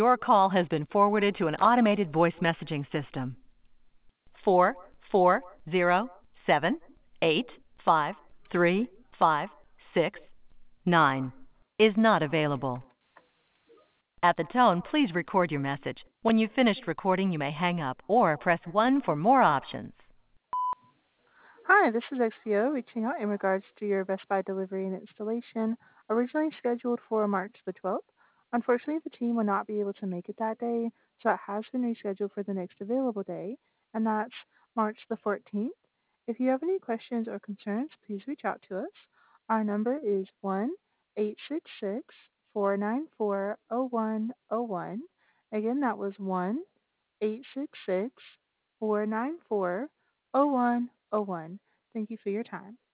Your call has been forwarded to an automated voice messaging system. 440785356 is not available. At the tone, please record your message. When you've finished recording, you may hang up or press 1 for more options. Hi, this is XPO reaching out in regards to your Best Buy delivery and installation, originally scheduled for March the 12th. Unfortunately, the team will not be able to make it that day, so it has been rescheduled for the next available day, and that's March the 14th. If you have any questions or concerns, please reach out to us. Our number is 1-866-494-0101. Again, that was 1-866-494-0101. Thank you for your time.